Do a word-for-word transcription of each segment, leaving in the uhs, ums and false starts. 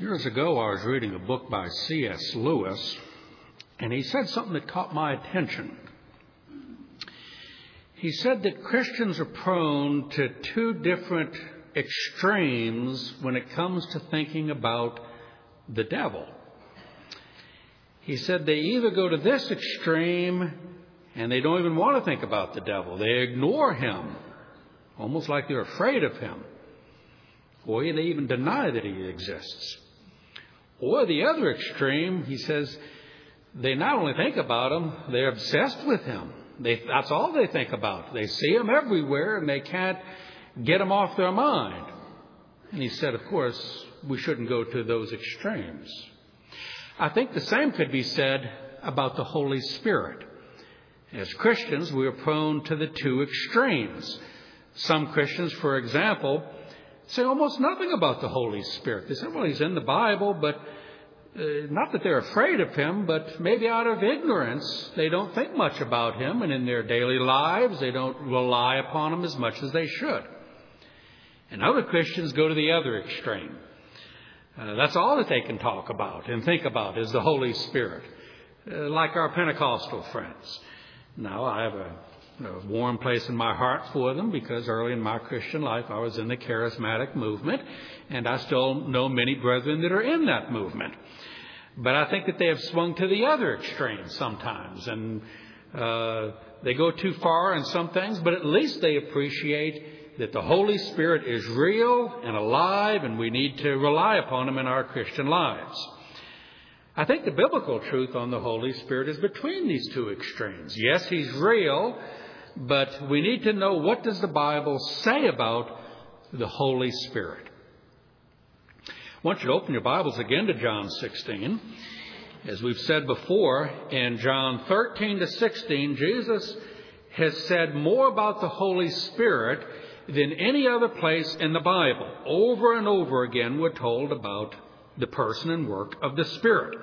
Years ago, I was reading a book by C S Lewis, and he said something that caught my attention. He said that Christians are prone to two different extremes when it comes to thinking about the devil. He said they either go to this extreme and they don't even want to think about the devil. They ignore him, almost like they're afraid of him. Or they even deny that he exists. Or the other extreme, he says, they not only think about him, they're obsessed with him. They, that's all they think about. They see him everywhere and they can't get him off their mind. And he said, of course, we shouldn't go to those extremes. I think the same could be said about the Holy Spirit. As Christians, we are prone to the two extremes. Some Christians, for example, say almost nothing about the Holy Spirit. They say, well, he's in the Bible, but uh, not that they're afraid of him, but maybe out of ignorance, they don't think much about him. And in their daily lives, they don't rely upon him as much as they should. And other Christians go to the other extreme. Uh, that's all that they can talk about and think about is the Holy Spirit, uh, like our Pentecostal friends. Now, I have a a warm place in my heart for them because early in my Christian life I was in the charismatic movement, and I still know many brethren that are in that movement. But I think that they have swung to the other extreme sometimes, and uh, they go too far in some things, but at least they appreciate that the Holy Spirit is real and alive, and we need to rely upon him in our Christian lives. I think the biblical truth on the Holy Spirit is between these two extremes. Yes, he's real, but we need to know, what does the Bible say about the Holy Spirit? I want you to open your Bibles again to John sixteen. As we've said before, in John thirteen to sixteen, Jesus has said more about the Holy Spirit than any other place in the Bible. Over and over again, we're told about the person and work of the Spirit.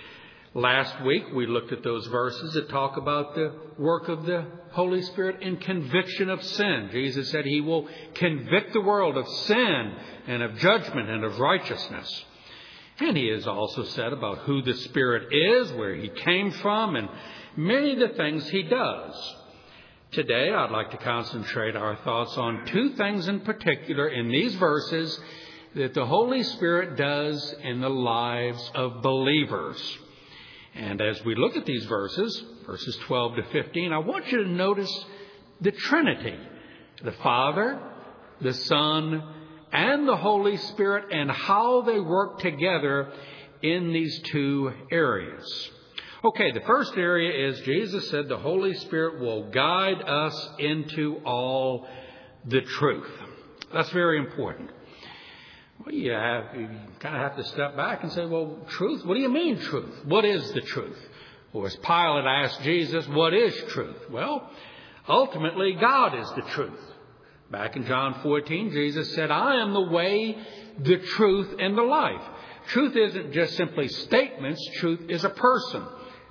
Last week, we looked at those verses that talk about the work of the Holy Spirit in conviction of sin. Jesus said he will convict the world of sin and of judgment and of righteousness. And he has also said about who the Spirit is, where he came from, and many of the things he does. Today, I'd like to concentrate our thoughts on two things in particular in these verses that the Holy Spirit does in the lives of believers. And as we look at these verses, verses twelve to fifteen, I want you to notice the Trinity, the Father, the Son, and the Holy Spirit, and how they work together in these two areas. Okay, the first area is Jesus said the Holy Spirit will guide us into all the truth. That's very important. Well, you, have, you kind of have to step back and say, well, truth? What do you mean truth? What is the truth? Or as Pilate asked Jesus, what is truth? Well, ultimately, God is the truth. Back in John fourteen, Jesus said, I am the way, the truth, and the life. Truth isn't just simply statements. Truth is a person.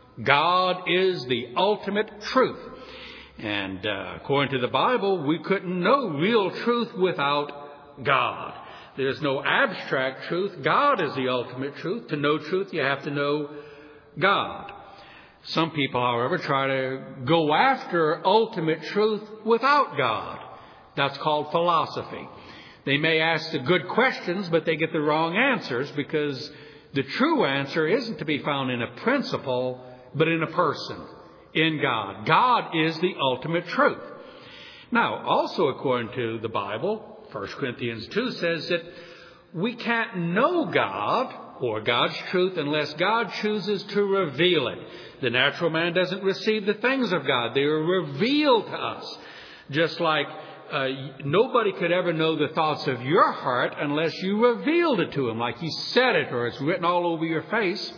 God is the ultimate truth. And uh, according to the Bible, we couldn't know real truth without God. There's no abstract truth. God is the ultimate truth. To know truth, you have to know God. Some people, however, try to go after ultimate truth without God. That's called philosophy. They may ask the good questions, but they get the wrong answers because the true answer isn't to be found in a principle, but in a person, in God. God is the ultimate truth. Now, also according to the Bible, First Corinthians two says that we can't know God or God's truth unless God chooses to reveal it. The natural man doesn't receive the things of God. They are revealed to us. Just like uh, nobody could ever know the thoughts of your heart unless you revealed it to him, like you said it or it's written all over your face.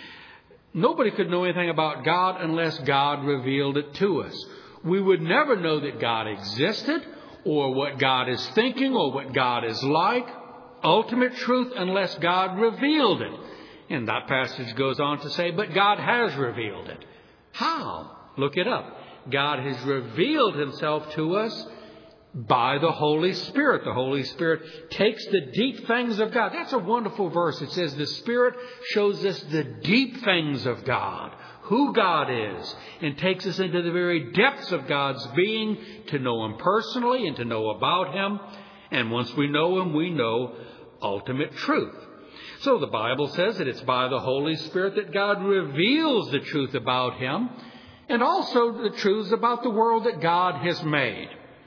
Nobody could know anything about God unless God revealed it to us. We would never know that God existed or what God is thinking or what God is like, ultimate truth, unless God revealed it. And that passage goes on to say, but God has revealed it. How? Look it up. God has revealed himself to us by the Holy Spirit. The Holy Spirit takes the deep things of God. That's a wonderful verse. It says the Spirit shows us the deep things of God, who God is, and takes us into the very depths of God's being to know Him personally and to know about Him. And once we know Him, we know ultimate truth. So the Bible says that it's by the Holy Spirit that God reveals the truth about Him and also the truths about the world that God has made.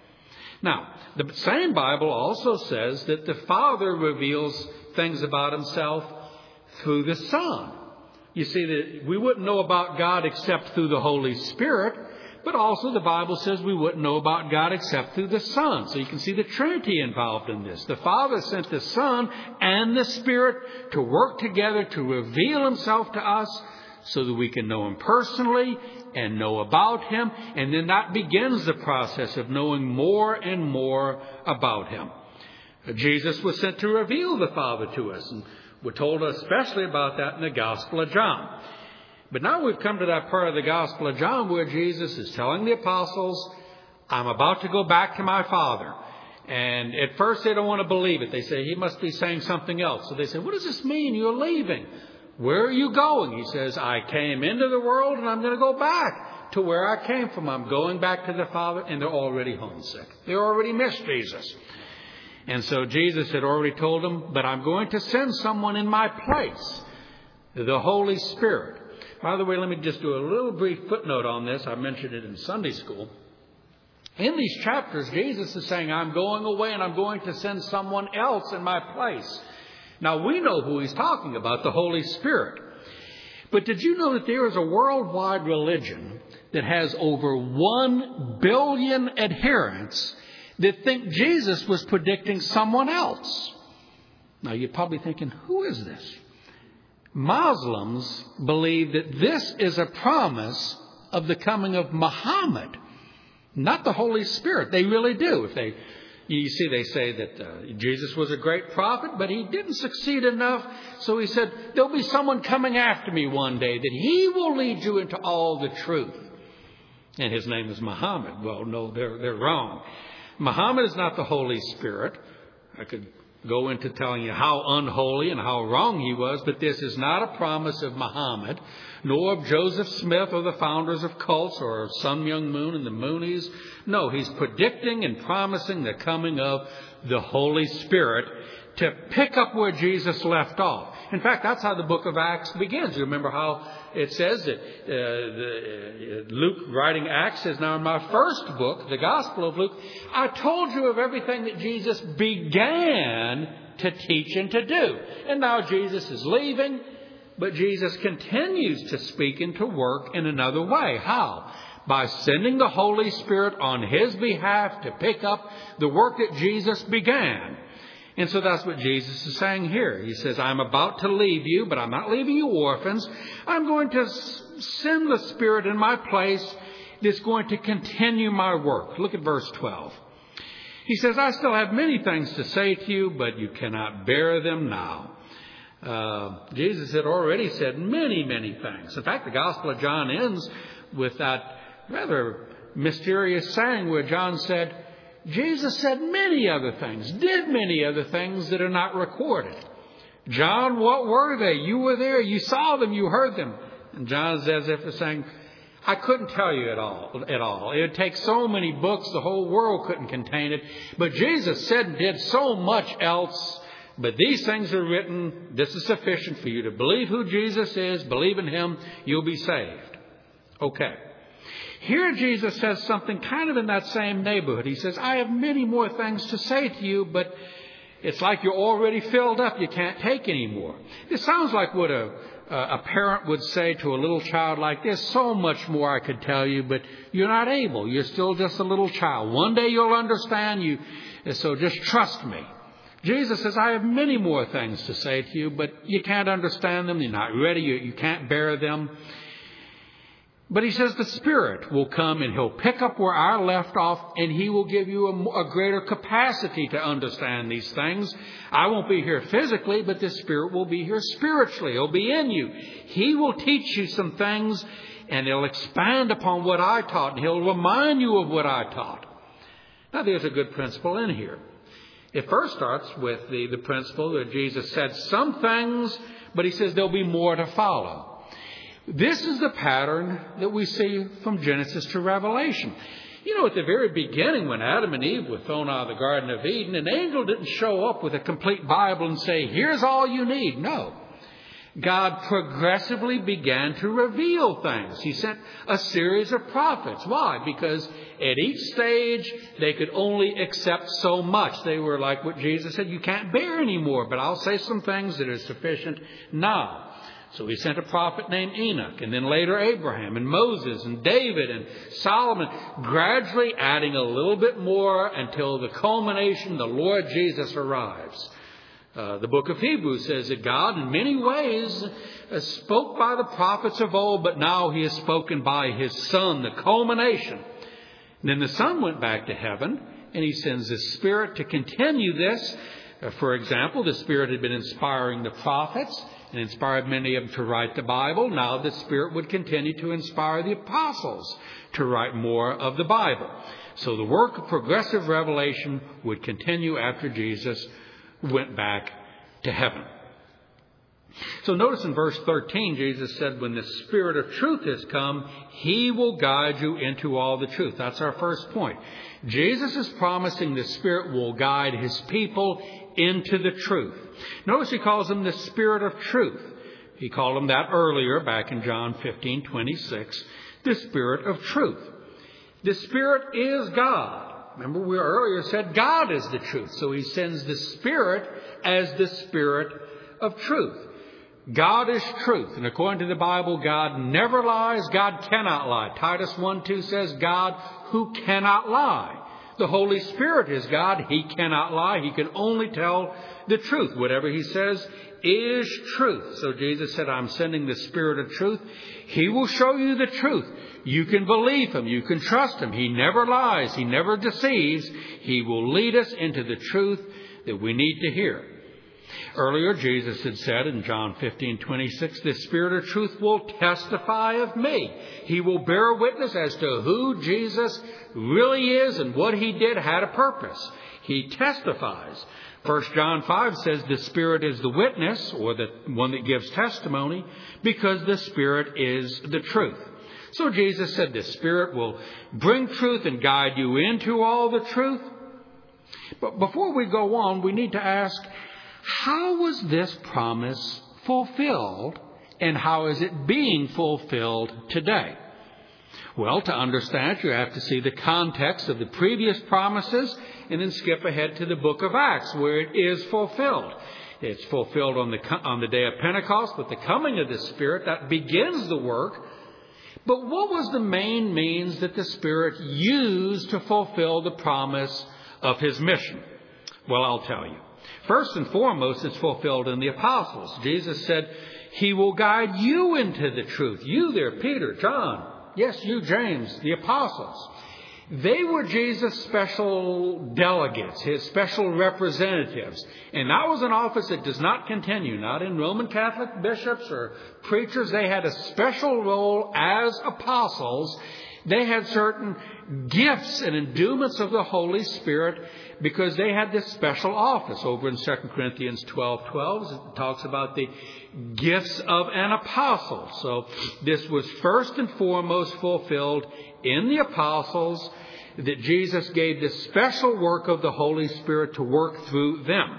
Now, the same Bible also says that the Father reveals things about Himself through the Son. You see, that we wouldn't know about God except through the Holy Spirit, but also the Bible says we wouldn't know about God except through the Son. So you can see the Trinity involved in this. The Father sent the Son and the Spirit to work together to reveal Himself to us so that we can know Him personally and know about Him. And then that begins the process of knowing more and more about Him. Jesus was sent to reveal the Father to us. And we're told especially about that in the Gospel of John. But now we've come to that part of the Gospel of John where Jesus is telling the apostles, I'm about to go back to my Father. And at first they don't want to believe it. They say, He must be saying something else. So they say, what does this mean? You're leaving. Where are you going? He says, I came into the world and I'm going to go back to where I came from. I'm going back to the Father. And they're already homesick. They already miss Jesus. And so Jesus had already told them, but I'm going to send someone in my place, the Holy Spirit. By the way, let me just do a little brief footnote on this. I mentioned it in Sunday school. In these chapters, Jesus is saying, I'm going away and I'm going to send someone else in my place. Now, we know who He's talking about, the Holy Spirit. But did you know that there is a worldwide religion that has over one billion adherents that think Jesus was predicting someone else? Now, you're probably thinking, who is this? Muslims believe that this is a promise of the coming of Muhammad, not the Holy Spirit. They really do. If they, you see, they say that uh, Jesus was a great prophet, but he didn't succeed enough. So he said, there'll be someone coming after me one day that he will lead you into all the truth. And his name is Muhammad. Well, no, they're, they're wrong. Muhammad is not the Holy Spirit. I could go into telling you how unholy and how wrong he was, but this is not a promise of Muhammad, nor of Joseph Smith or the founders of cults or of Sun Myung Moon and the Moonies. No, he's predicting and promising the coming of the Holy Spirit to pick up where Jesus left off. In fact, that's how the book of Acts begins. You remember how it says that uh, the, uh, Luke, writing Acts, says, now in my first book, the Gospel of Luke, I told you of everything that Jesus began to teach and to do. And now Jesus is leaving, but Jesus continues to speak and to work in another way. How? By sending the Holy Spirit on His behalf to pick up the work that Jesus began. And so that's what Jesus is saying here. He says, I'm about to leave you, but I'm not leaving you orphans. I'm going to send the Spirit in my place that's going to continue my work. Look at verse twelve. He says, I still have many things to say to you, but you cannot bear them now. Uh, Jesus had already said many, many things. In fact, the Gospel of John ends with that rather mysterious saying where John said, Jesus said many other things, did many other things that are not recorded. John, what were they? You were there. You saw them. You heard them. And John is as if saying, I couldn't tell you at all. At all. It would take so many books. The whole world couldn't contain it. But Jesus said and did so much else. But these things are written. This is sufficient for you to believe who Jesus is. Believe in Him. You'll be saved. Okay. Here Jesus says something kind of in that same neighborhood. He says, I have many more things to say to you, but it's like you're already filled up. You can't take any more. It sounds like what a, a parent would say to a little child like this. So much more I could tell you, but you're not able. You're still just a little child. One day you'll understand you, so just trust me. Jesus says, I have many more things to say to you, but you can't understand them. You're not ready. You, you can't bear them. But He says the Spirit will come and He'll pick up where I left off, and He will give you a, a greater capacity to understand these things. I won't be here physically, but the Spirit will be here spiritually. He'll be in you. He will teach you some things, and He'll expand upon what I taught, and He'll remind you of what I taught. Now, there's a good principle in here. It first starts with the, the principle that Jesus said some things, but he says there'll be more to follow. This is the pattern that we see from Genesis to Revelation. You know, at the very beginning, when Adam and Eve were thrown out of the Garden of Eden, an angel didn't show up with a complete Bible and say, here's all you need. No. God progressively began to reveal things. He sent a series of prophets. Why? Because at each stage, they could only accept so much. They were like what Jesus said, you can't bear anymore, but I'll say some things that are sufficient now. So he sent a prophet named Enoch, and then later Abraham and Moses and David and Solomon, gradually adding a little bit more until the culmination, the Lord Jesus arrives. Uh, the book of Hebrews says that God in many ways uh, spoke by the prophets of old, but now he has spoken by his Son, the culmination. And then the Son went back to heaven, and he sends the Spirit to continue this. Uh, for example, the Spirit had been inspiring the prophets and inspired many of them to write the Bible. Now the Spirit would continue to inspire the apostles to write more of the Bible. So the work of progressive revelation would continue after Jesus went back to heaven. So notice in verse thirteen, Jesus said, when the Spirit of truth has come, he will guide you into all the truth. That's our first point. Jesus is promising the Spirit will guide his people into the truth. Notice he calls him the Spirit of truth. He called him that earlier, back in John fifteen twenty-six, the Spirit of truth. The Spirit is God. Remember, we earlier said God is the truth. So he sends the Spirit as the Spirit of truth. God is truth. And according to the Bible, God never lies. God cannot lie. Titus one two says, God who cannot lie. The Holy Spirit is God. He cannot lie. He can only tell the truth. Whatever he says is truth. So Jesus said, I'm sending the Spirit of truth. He will show you the truth. You can believe him. You can trust him. He never lies. He never deceives. He will lead us into the truth that we need to hear. Earlier, Jesus had said in John fifteen twenty-six, the Spirit of truth will testify of me. He will bear witness as to who Jesus really is and what he did had a purpose. He testifies. First John five says the Spirit is the witness, or the one that gives testimony, because the Spirit is the truth. So Jesus said the Spirit will bring truth and guide you into all the truth. But before we go on, we need to ask, how was this promise fulfilled, and how is it being fulfilled today? Well, to understand it, you have to see the context of the previous promises and then skip ahead to the book of Acts, where it is fulfilled. It's fulfilled on the, on the day of Pentecost with the coming of the Spirit. That begins the work. But what was the main means that the Spirit used to fulfill the promise of his mission? Well, I'll tell you. First and foremost, it's fulfilled in the apostles. Jesus said, he will guide you into the truth. You there, Peter, John. Yes, you, James, the apostles. They were Jesus' special delegates, his special representatives. And that was an office that does not continue, not in Roman Catholic bishops or preachers. They had a special role as apostles. They had certain gifts and endowments of the Holy Spirit because they had this special office. Over in Second Corinthians twelve twelve, it talks about the gifts of an apostle. So this was first and foremost fulfilled in the apostles, that Jesus gave this special work of the Holy Spirit to work through them.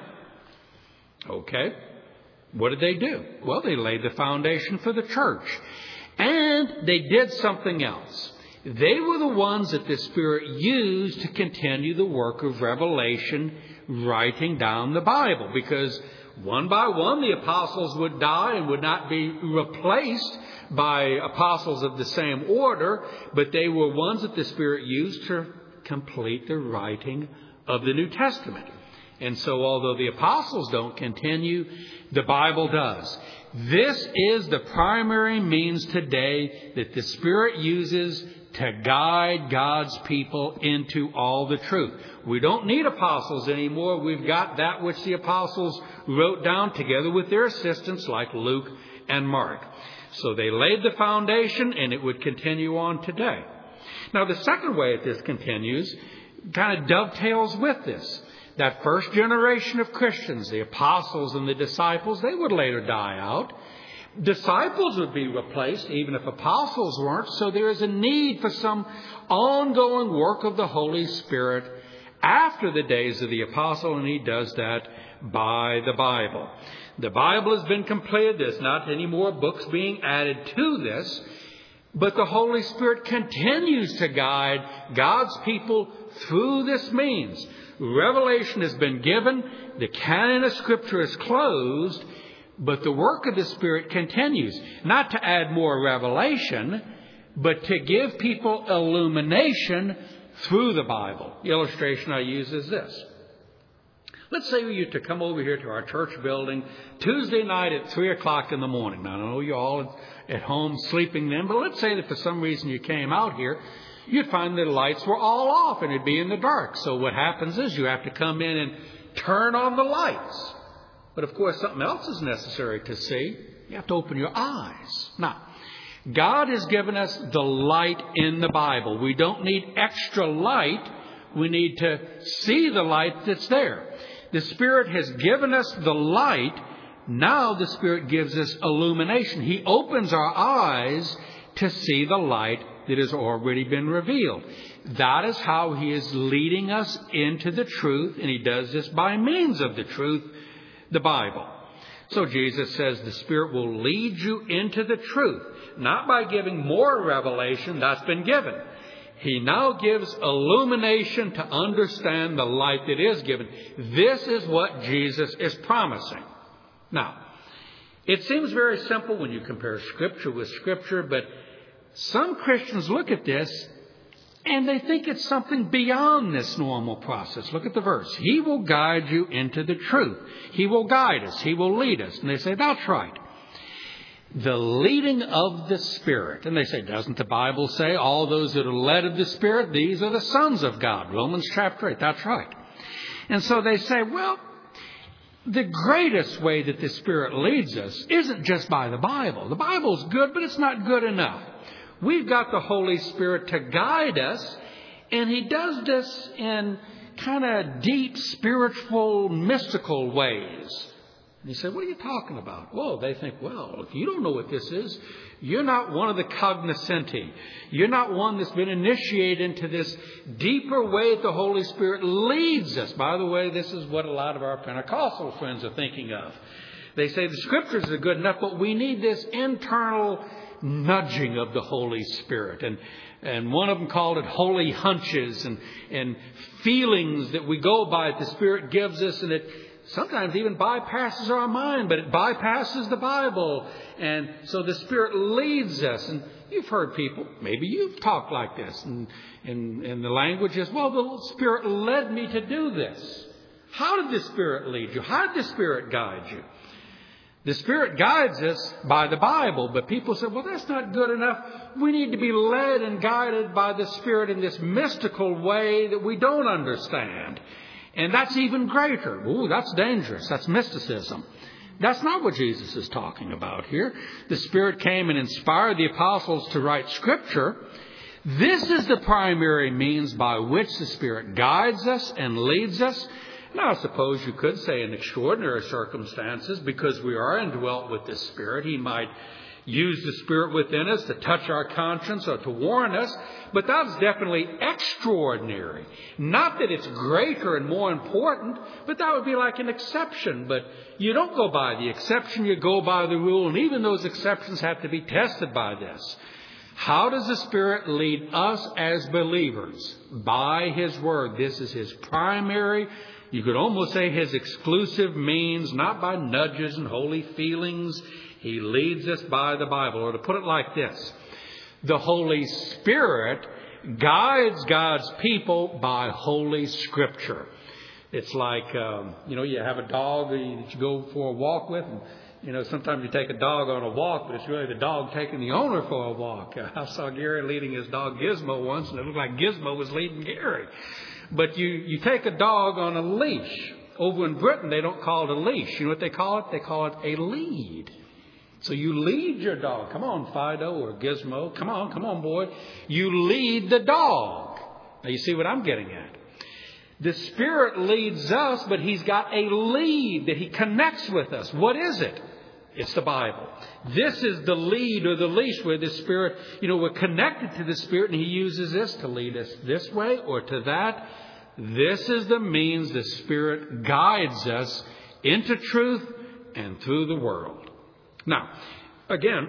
Okay. What did they do? Well, they laid the foundation for the church. And they did something else. They were the ones that the Spirit used to continue the work of revelation, writing down the Bible. Because one by one, the apostles would die and would not be replaced by apostles of the same order, but they were ones that the Spirit used to complete the writing of the New Testament. And so although the apostles don't continue, the Bible does. This is the primary means today that the Spirit uses to guide God's people into all the truth. We don't need apostles anymore. We've got that which the apostles wrote down together with their assistants like Luke and Mark. So they laid the foundation, and it would continue on today. Now, the second way that this continues, kind of dovetails with this. That first generation of Christians, the apostles and the disciples, they would later die out. Disciples would be replaced, even if apostles weren't. So there is a need for some ongoing work of the Holy Spirit after the days of the apostle, and he does that by the Bible. The Bible has been completed. There's not any more books being added to this. But the Holy Spirit continues to guide God's people through this means. Revelation has been given. The canon of Scripture is closed. But the work of the Spirit continues. Not to add more revelation, but to give people illumination through the Bible. The illustration I use is this. Let's say you to come over here to our church building Tuesday night at three o'clock in the morning. Now, I know you're all at home sleeping then, but let's say that for some reason you came out here, you'd find the lights were all off and it'd be in the dark. So what happens is you have to come in and turn on the lights. But of course, something else is necessary to see. You have to open your eyes. Now, God has given us the light in the Bible. We don't need extra light. We need to see the light that's there. The Spirit has given us the light. Now the Spirit gives us illumination. He opens our eyes to see the light that has already been revealed. That is how He is leading us into the truth, and He does this by means of the truth, the Bible. So Jesus says the Spirit will lead you into the truth, not by giving more revelation that's been given. He now gives illumination to understand the light that is given. This is what Jesus is promising. Now, it seems very simple when you compare Scripture with Scripture, but some Christians look at this and they think it's something beyond this normal process. Look at the verse. He will guide you into the truth. He will guide us. He will lead us. And they say, that's right. The leading of the Spirit. And they say, doesn't the Bible say all those that are led of the Spirit, these are the sons of God? Romans chapter eight. That's right. And so they say, well, the greatest way that the Spirit leads us isn't just by the Bible. The Bible's good, but it's not good enough. We've got the Holy Spirit to guide us, and He does this in kind of deep, spiritual, mystical ways. And you say, what are you talking about? Well, they think, well, if you don't know what this is, you're not one of the cognoscenti. You're not one that's been initiated into this deeper way that the Holy Spirit leads us. By the way, this is what a lot of our Pentecostal friends are thinking of. They say the Scriptures are good enough, but we need this internal nudging of the Holy Spirit. And and one of them called it holy hunches and, and feelings that we go by that the Spirit gives us, and it sometimes even bypasses our mind, but it bypasses the Bible. And so the Spirit leads us. And you've heard people, maybe you've talked like this, and, and, and the language is, well, the Spirit led me to do this. How did the Spirit lead you? How did the Spirit guide you? The Spirit guides us by the Bible, but people say, well, that's not good enough. We need to be led and guided by the Spirit in this mystical way that we don't understand. And that's even greater. Ooh, that's dangerous. That's mysticism. That's not what Jesus is talking about here. The Spirit came and inspired the apostles to write Scripture. This is the primary means by which the Spirit guides us and leads us. Now, I suppose you could say in extraordinary circumstances, because we are indwelt with the Spirit, He might use the Spirit within us to touch our conscience or to warn us. But that's definitely extraordinary. Not that it's greater and more important, but that would be like an exception. But you don't go by the exception, you go by the rule. And even those exceptions have to be tested by this. How does the Spirit lead us as believers? By His Word. This is His primary, you could almost say His exclusive means, not by nudges and holy feelings. He leads us by the Bible. Or to put it like this, the Holy Spirit guides God's people by Holy Scripture. It's like, um, you know, you have a dog that you go for a walk with. And, you know, sometimes you take a dog on a walk, but it's really the dog taking the owner for a walk. I saw Gary leading his dog Gizmo once, and it looked like Gizmo was leading Gary. But you, you take a dog on a leash. Over in Britain, they don't call it a leash. You know what they call it? They call it a lead. So you lead your dog. Come on, Fido or Gizmo. Come on, come on, boy. You lead the dog. Now, you see what I'm getting at. The Spirit leads us, but He's got a lead that He connects with us. What is it? It's the Bible. This is the lead or the leash where the Spirit, you know, we're connected to the Spirit, and He uses this to lead us this way or to that. This is the means the Spirit guides us into truth and through the world. Now, again,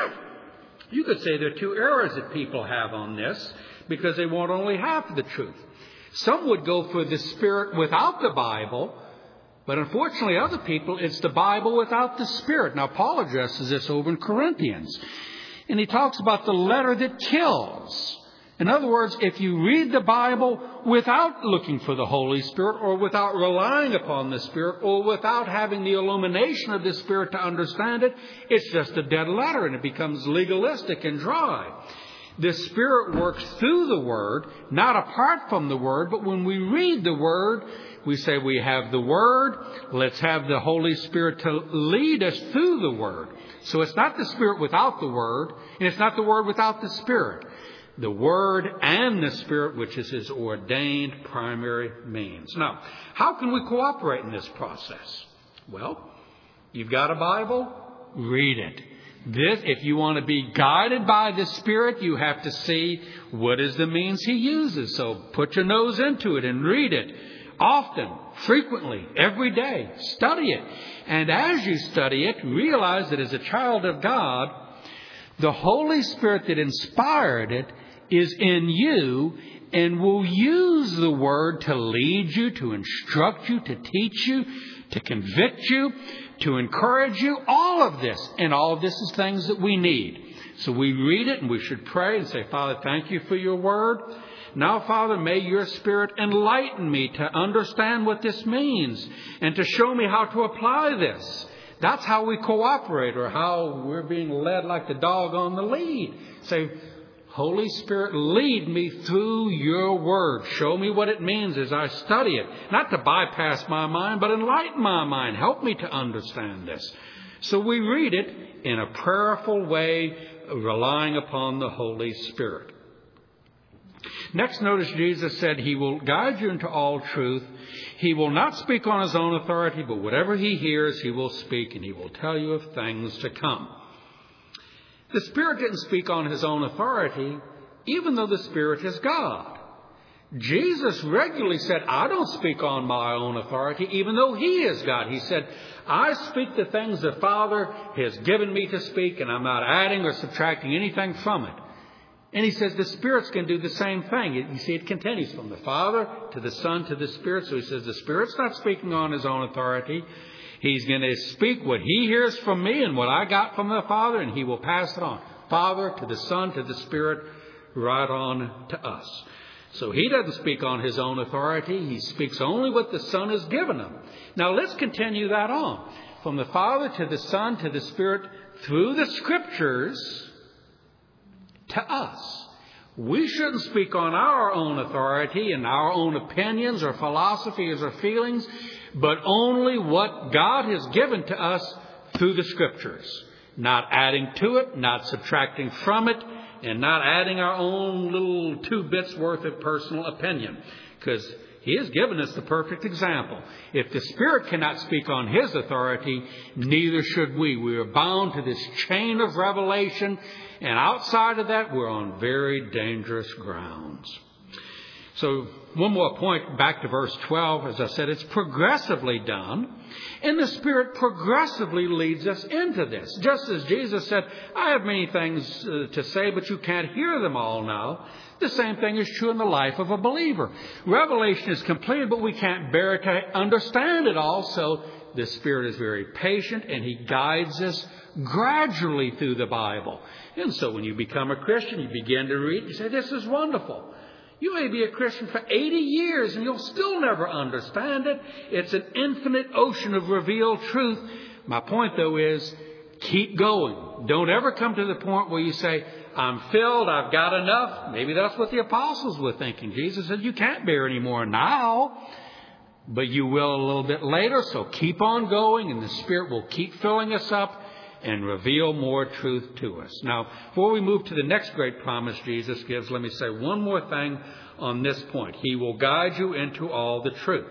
you could say there are two errors that people have on this because they want only half of the truth. Some would go for the Spirit without the Bible, but unfortunately other people, it's the Bible without the Spirit. Now, Paul addresses this over in Corinthians, and he talks about the letter that kills. In other words, if you read the Bible without looking for the Holy Spirit or without relying upon the Spirit or without having the illumination of the Spirit to understand it, it's just a dead letter and it becomes legalistic and dry. The Spirit works through the Word, not apart from the Word, but when we read the Word, we say we have the Word, let's have the Holy Spirit to lead us through the Word. So it's not the Spirit without the Word, and it's not the Word without the Spirit. The Word and the Spirit, which is His ordained primary means. Now, how can we cooperate in this process? Well, you've got a Bible, read it. This, if you want to be guided by the Spirit, you have to see what is the means He uses. So put your nose into it and read it often, frequently, every day. Study it. And as you study it, realize that as a child of God, the Holy Spirit that inspired it is in you and will use the Word to lead you, to instruct you, to teach you, to convict you, to encourage you. All of this. And all of this is things that we need. So we read it and we should pray and say, Father, thank you for your Word. Now, Father, may your Spirit enlighten me to understand what this means and to show me how to apply this. That's how we cooperate, or how we're being led like the dog on the lead. Say, Holy Spirit, lead me through your Word. Show me what it means as I study it. Not to bypass my mind, but enlighten my mind. Help me to understand this. So we read it in a prayerful way, relying upon the Holy Spirit. Next, notice Jesus said He will guide you into all truth. He will not speak on His own authority, but whatever He hears, He will speak, and He will tell you of things to come. The Spirit didn't speak on His own authority, even though the Spirit is God. Jesus regularly said, I don't speak on my own authority, even though He is God. He said, I speak the things the Father has given me to speak, and I'm not adding or subtracting anything from it. And He says the Spirit's going to do the same thing. You see, it continues from the Father to the Son to the Spirit. So He says the Spirit's not speaking on His own authority. He's going to speak what He hears from me and what I got from the Father, and He will pass it on. Father to the Son to the Spirit, right on to us. So He doesn't speak on His own authority. He speaks only what the Son has given Him. Now let's continue that on. From the Father to the Son to the Spirit, through the Scriptures, to us. We shouldn't speak on our own authority and our own opinions or philosophies or feelings, but only what God has given to us through the Scriptures. Not adding to it, not subtracting from it, and not adding our own little two bits worth of personal opinion. Because He has given us the perfect example. If the Spirit cannot speak on His authority, neither should we. We are bound to this chain of revelation, and outside of that, we're on very dangerous grounds. So, one more point, back to verse twelve. As I said, it's progressively done, and the Spirit progressively leads us into this. Just as Jesus said, I have many things uh, to say, but you can't hear them all now. The same thing is true in the life of a believer. Revelation is completed, but we can't bear to understand it all. So the Spirit is very patient, and He guides us gradually through the Bible. And so when you become a Christian, you begin to read, you say, this is wonderful. You may be a Christian for eighty years and you'll still never understand it. It's an infinite ocean of revealed truth. My point, though, is keep going. Don't ever come to the point where you say, I'm filled, I've got enough. Maybe that's what the apostles were thinking. Jesus said, you can't bear any more now, but you will a little bit later. So keep on going, and the Spirit will keep filling us up and reveal more truth to us. Now, before we move to the next great promise Jesus gives, let me say one more thing on this point. He will guide you into all the truth.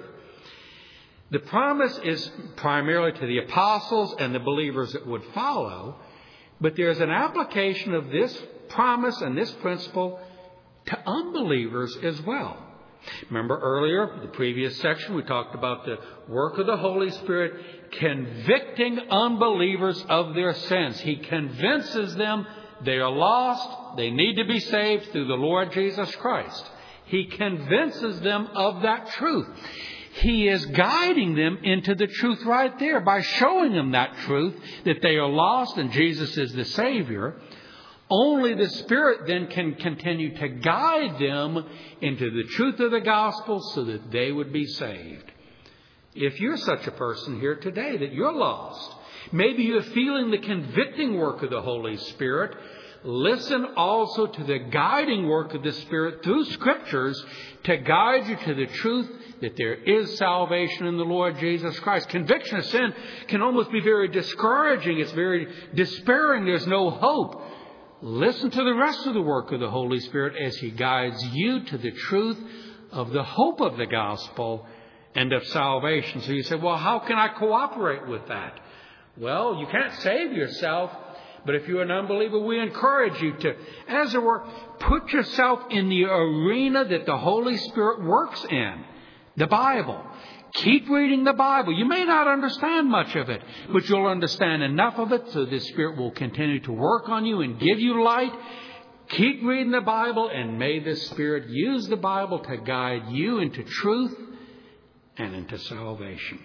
The promise is primarily to the apostles and the believers that would follow, but there's an application of this promise and this principle to unbelievers as well. Remember earlier, the previous section, we talked about the work of the Holy Spirit convicting unbelievers of their sins. He convinces them they are lost, they need to be saved through the Lord Jesus Christ. He convinces them of that truth. He is guiding them into the truth right there by showing them that truth, that they are lost and Jesus is the Savior. Only the Spirit then can continue to guide them into the truth of the gospel so that they would be saved. If you're such a person here today that you're lost, maybe you're feeling the convicting work of the Holy Spirit, listen also to the guiding work of the Spirit through Scriptures to guide you to the truth that there is salvation in the Lord Jesus Christ. Conviction of sin can almost be very discouraging. It's very despairing. There's no hope. Listen to the rest of the work of the Holy Spirit as He guides you to the truth of the hope of the gospel and of salvation. So you say, well, how can I cooperate with that? Well, you can't save yourself, but if you're an unbeliever, we encourage you to, as it were, put yourself in the arena that the Holy Spirit works in, the Bible. Keep reading the Bible. You may not understand much of it, but you'll understand enough of it so the Spirit will continue to work on you and give you light. Keep reading the Bible, and may the Spirit use the Bible to guide you into truth and into salvation.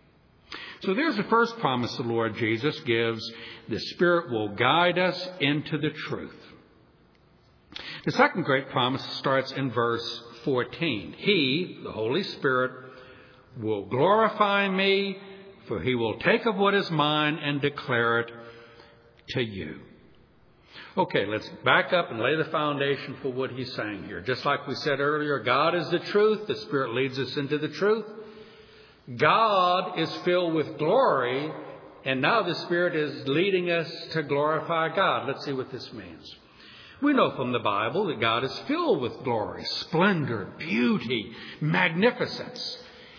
So there's the first promise the Lord Jesus gives. The Spirit will guide us into the truth. The second great promise starts in verse fourteen. He, the Holy Spirit, will glorify me, for He will take of what is mine and declare it to you. Okay, let's back up and lay the foundation for what He's saying here. Just like we said earlier, God is the truth. The Spirit leads us into the truth. God is filled with glory, and now the Spirit is leading us to glorify God. Let's see what this means. We know from the Bible that God is filled with glory, splendor, beauty, magnificence.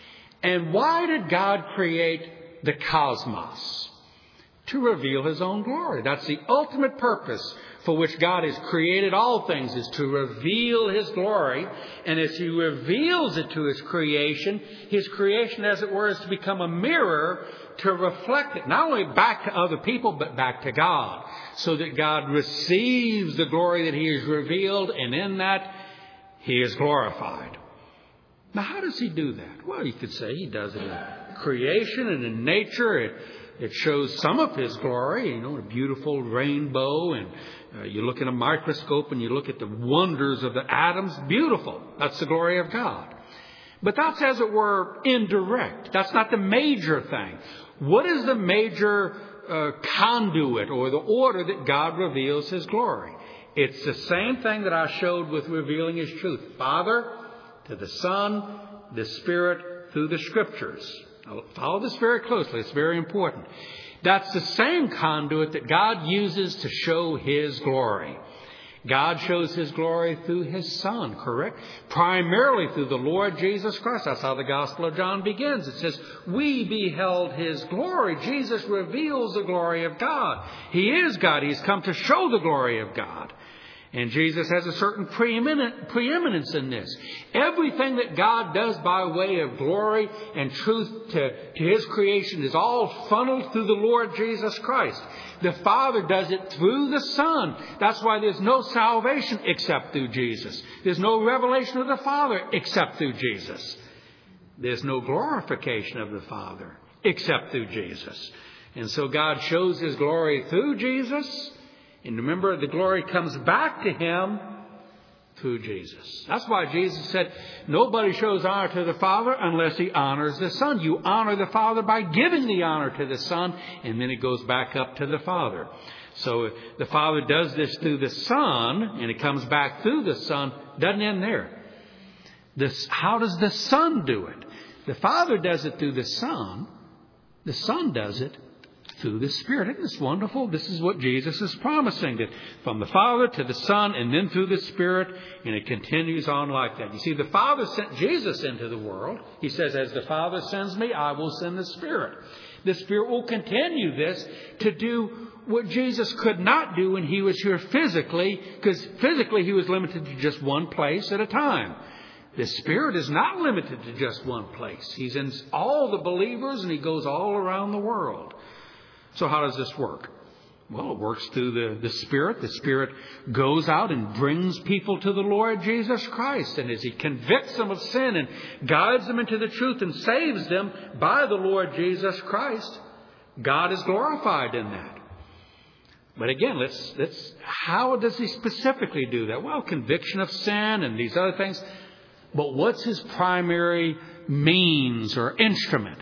And why did God create the cosmos? To reveal His own glory. That's the ultimate purpose for which God has created all things, is to reveal His glory. And as He reveals it to His creation, His creation, as it were, is to become a mirror to reflect it, not only back to other people, but back to God, so that God receives the glory that He has revealed, and in that He is glorified. Now, how does He do that? Well, you could say He does it in creation and in nature. It, it shows some of His glory, you know, a beautiful rainbow, and uh, you look in a microscope and you look at the wonders of the atoms. Beautiful. That's the glory of God. But that's, as it were, indirect. That's not the major thing. What is the major uh, conduit or the order that God reveals His glory? It's the same thing that I showed with revealing His truth. Father, to the Son, the Spirit, through the Scriptures. Now, follow this very closely. It's very important. That's the same conduit that God uses to show His glory. God shows His glory through His Son, correct? Primarily through the Lord Jesus Christ. That's how the Gospel of John begins. It says, we beheld His glory. Jesus reveals the glory of God. He is God. He's come to show the glory of God. And Jesus has a certain preeminent, preeminence in this. Everything that God does by way of glory and truth to, to His creation is all funneled through the Lord Jesus Christ. The Father does it through the Son. That's why there's no salvation except through Jesus. There's no revelation of the Father except through Jesus. There's no glorification of the Father except through Jesus. And so God shows His glory through Jesus. And remember, the glory comes back to Him through Jesus. That's why Jesus said, nobody shows honor to the Father unless he honors the Son. You honor the Father by giving the honor to the Son, and then it goes back up to the Father. So the Father does this through the Son, and it comes back through the Son. Doesn't end there. This, how does the Son do it? The Father does it through the Son. The Son does it through the Spirit. Isn't this wonderful? This is what Jesus is promising, that from the Father to the Son and then through the Spirit, and it continues on like that. You see, the Father sent Jesus into the world. He says, as the Father sends me, I will send the Spirit. The Spirit will continue this to do what Jesus could not do when he was here physically, because physically he was limited to just one place at a time. The Spirit is not limited to just one place. He's in all the believers and he goes all around the world. So how does this work? Well, it works through the, the Spirit. The Spirit goes out and brings people to the Lord Jesus Christ. And as he convicts them of sin and guides them into the truth and saves them by the Lord Jesus Christ, God is glorified in that. But again, let's, let's, how does he specifically do that? Well, conviction of sin and these other things. But what's his primary means or instrument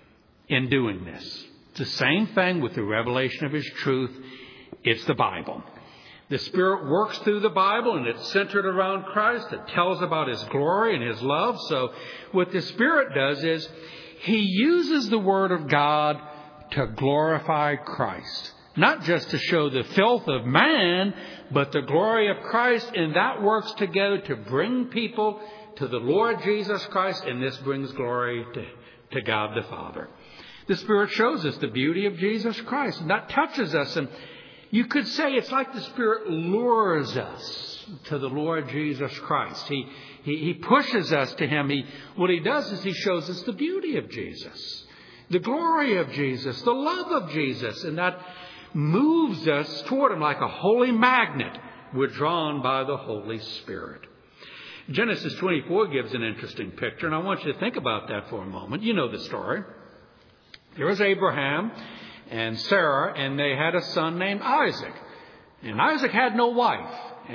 in doing this? It's the same thing with the revelation of his truth. It's the Bible. The Spirit works through the Bible and it's centered around Christ. It tells about his glory and his love. So what the Spirit does is he uses the Word of God to glorify Christ. Not just to show the filth of man, but the glory of Christ. And that works together to bring people to the Lord Jesus Christ. And this brings glory to, to God the Father. The Spirit shows us the beauty of Jesus Christ. And that touches us. And you could say it's like the Spirit lures us to the Lord Jesus Christ. He, he, he pushes us to him. He, what he does is he shows us the beauty of Jesus, the glory of Jesus, the love of Jesus. And that moves us toward him like a holy magnet. We're drawn by the Holy Spirit. Genesis twenty-four gives an interesting picture, and I want you to think about that for a moment. You know the story. There was Abraham and Sarah, and they had a son named Isaac. And Isaac had no wife.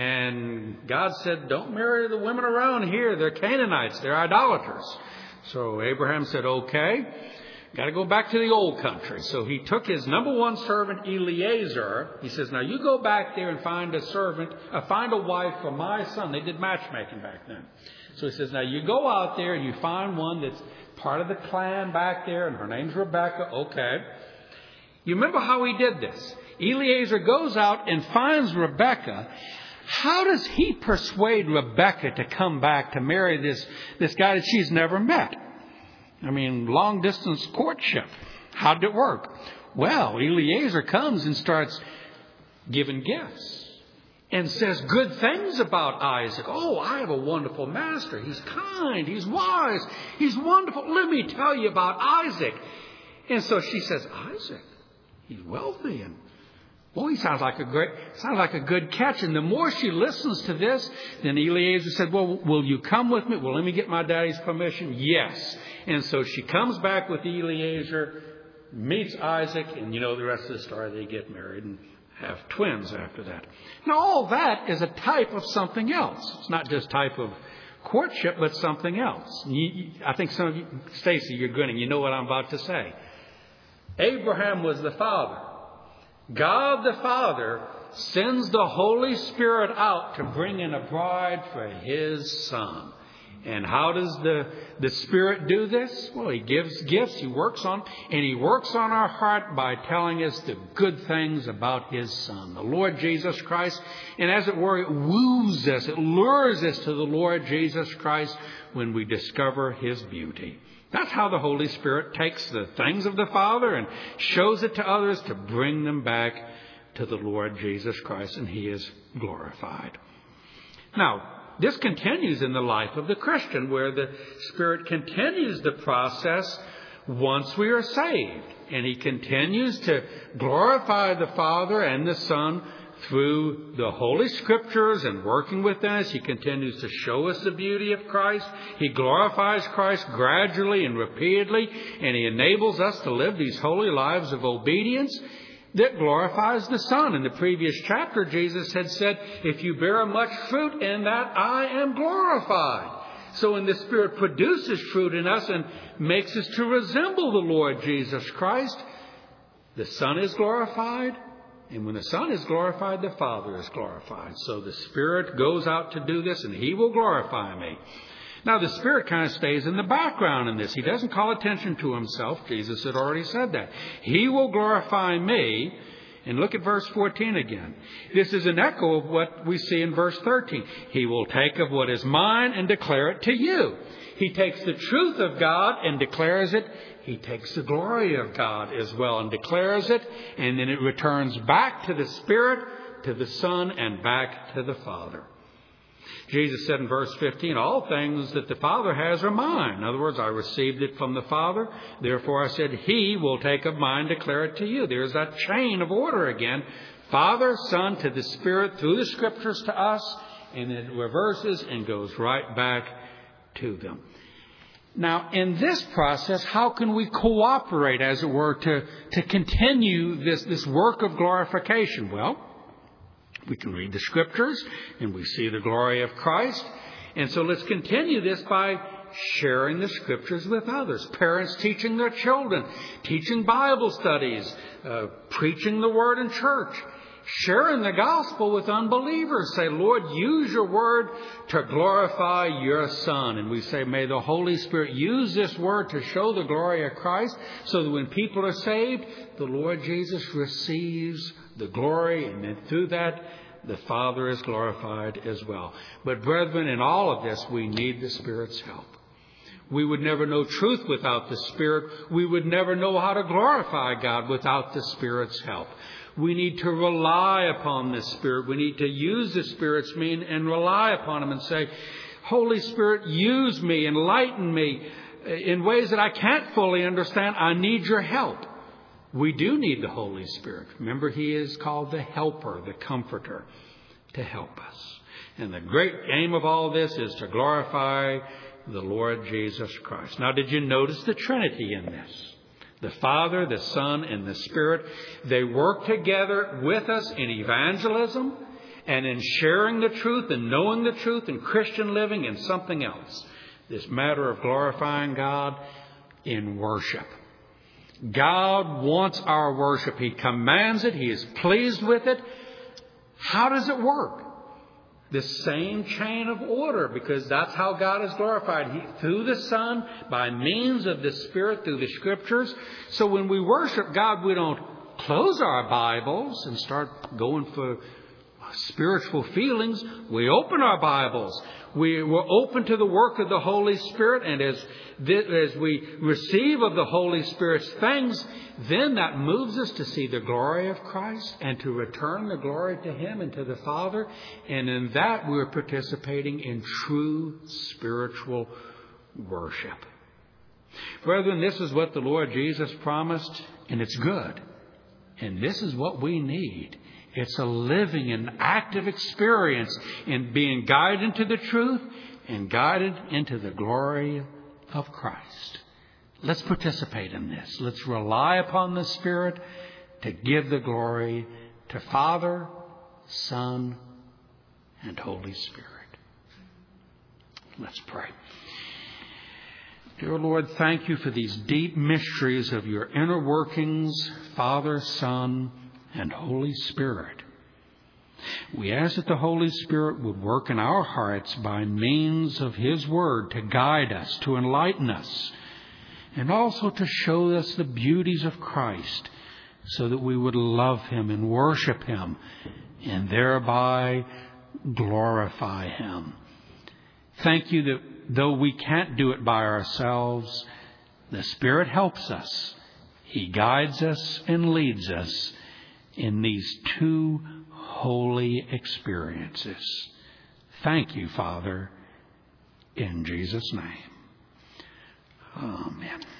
And God said, don't marry the women around here. They're Canaanites. They're idolaters. So Abraham said, okay. Got to go back to the old country. So he took his number one servant, Eliezer. He says, now you go back there and find a servant, uh, find a wife for my son. They did matchmaking back then. So he says, now you go out there and you find one that's part of the clan back there, and her name's Rebecca. Okay. You remember how he did this? Eliezer goes out and finds Rebecca. How does he persuade Rebecca to come back to marry this, this guy that she's never met? I mean, long-distance courtship. How did it work? Well, Eliezer comes and starts giving gifts and says good things about Isaac. Oh, I have a wonderful master. He's kind. He's wise. He's wonderful. Let me tell you about Isaac. And so she says, Isaac, he's wealthy and oh, he sounds like a great, sounds like a good catch. And the more she listens to this, then Eliezer said, well, will you come with me? Well, let me get my daddy's permission. Yes. And so she comes back with Eliezer, meets Isaac, and you know the rest of the story. They get married and have twins after that. Now, all that is a type of something else. It's not just type of courtship, but something else. You, I think some of you, Stacy, you're grinning. You know what I'm about to say. Abraham was the father. God the Father sends the Holy Spirit out to bring in a bride for his son. And how does the, the Spirit do this? Well, he gives gifts, he works on, and he works on our heart by telling us the good things about his son, the Lord Jesus Christ. And as it were, it woos us, it lures us to the Lord Jesus Christ when we discover his beauty. That's how the Holy Spirit takes the things of the Father and shows it to others to bring them back to the Lord Jesus Christ, and he is glorified. Now, this continues in the life of the Christian, where the Spirit continues the process once we are saved. And he continues to glorify the Father and the Son through the Holy Scriptures and working with us. He continues to show us the beauty of Christ. He glorifies Christ gradually and repeatedly, and he enables us to live these holy lives of obedience that glorifies the Son. In the previous chapter, Jesus had said, if you bear much fruit in that, I am glorified. So when the Spirit produces fruit in us and makes us to resemble the Lord Jesus Christ, the Son is glorified. And when the Son is glorified, the Father is glorified. So the Spirit goes out to do this, and he will glorify me. Now, the Spirit kind of stays in the background in this. He doesn't call attention to himself. Jesus had already said that. He will glorify me. And look at verse fourteen again. This is an echo of what we see in verse thirteen. He will take of what is mine and declare it to you. He takes the truth of God and declares it. He takes the glory of God as well and declares it. And then it returns back to the Spirit, to the Son, and back to the Father. Jesus said in verse fifteen, all things that the Father has are mine. In other words, I received it from the Father. Therefore I said, He will take of mine, declare it to you. There's that chain of order again. Father, Son, to the Spirit, through the Scriptures to us. And it reverses and goes right back to them. Now, in this process, how can we cooperate, as it were, to, to continue this, this work of glorification? Well, we can read the Scriptures and we see the glory of Christ. And so let's continue this by sharing the Scriptures with others. Parents teaching their children, teaching Bible studies, uh, preaching the Word in church, sharing the gospel with unbelievers. Say, Lord, use your Word to glorify your Son. And we say, may the Holy Spirit use this Word to show the glory of Christ so that when people are saved, the Lord Jesus receives the glory, and then through that, the Father is glorified as well. But brethren, in all of this, we need the Spirit's help. We would never know truth without the Spirit. We would never know how to glorify God without the Spirit's help. We need to rely upon the Spirit. We need to use the Spirit's mean and rely upon Him and say, Holy Spirit, use me, enlighten me in ways that I can't fully understand. I need your help. We do need the Holy Spirit. Remember, He is called the Helper, the Comforter, to help us. And the great aim of all this is to glorify the Lord Jesus Christ. Now, did you notice the Trinity in this? The Father, the Son, and the Spirit, they work together with us in evangelism and in sharing the truth and knowing the truth and Christian living and something else. This matter of glorifying God in worship. God wants our worship. He commands it. He is pleased with it. How does it work? The same chain of order, because that's how God is glorified. He, through the Son, by means of the Spirit, through the Scriptures. So when we worship God, we don't close our Bibles and start going for spiritual feelings. We open our Bibles. We, we're open to the work of the Holy Spirit. And as, as we receive of the Holy Spirit's things, then that moves us to see the glory of Christ and to return the glory to Him and to the Father. And in that, we're participating in true spiritual worship. Brethren, this is what the Lord Jesus promised, and it's good. And this is what we need. It's a living and active experience in being guided into the truth and guided into the glory of Christ. Let's participate in this. Let's rely upon the Spirit to give the glory to Father, Son, and Holy Spirit. Let's pray. Dear Lord, thank you for these deep mysteries of your inner workings, Father, Son, and Holy Spirit. We ask that the Holy Spirit would work in our hearts by means of His Word to guide us, to enlighten us, and also to show us the beauties of Christ so that we would love Him and worship Him and thereby glorify Him. Thank you that though we can't do it by ourselves, the Spirit helps us. He guides us and leads us in these two holy experiences. Thank you, Father, in Jesus' name. Amen.